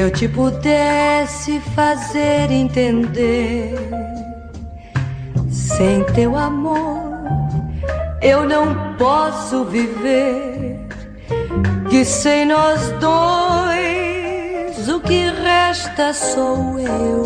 eu te pudesse fazer entender, sem teu amor eu não posso viver, que sem nós dois o que resta sou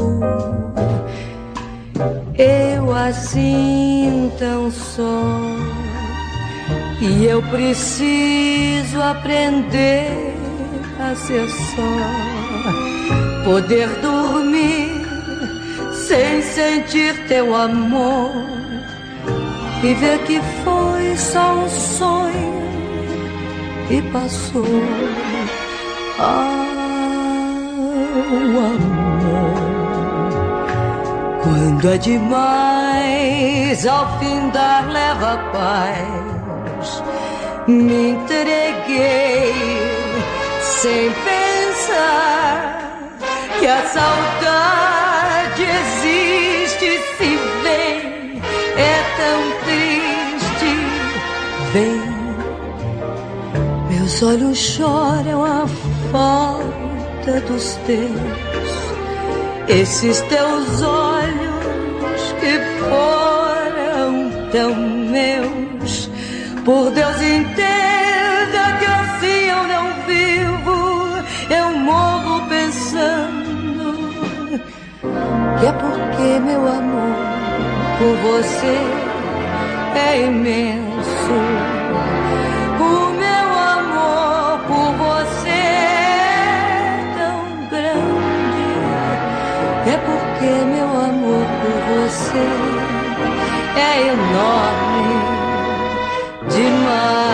eu assim tão só. E eu preciso aprender a ser só, poder dormir sem sentir teu amor, e ver que foi só um sonho e passou. O amor, quando é demais, ao findar leva a paz. Me entreguei sem pensar que a saudade existe, se vem, é tão triste. Vem, meus olhos choram a falta dos teus, esses teus olhos que foram tão meus. Por Deus, entenda que assim eu não vivo, eu morro pensando que é porque meu amor por você é imenso. O meu amor por você é tão grande, é porque meu amor por você é enorme demais.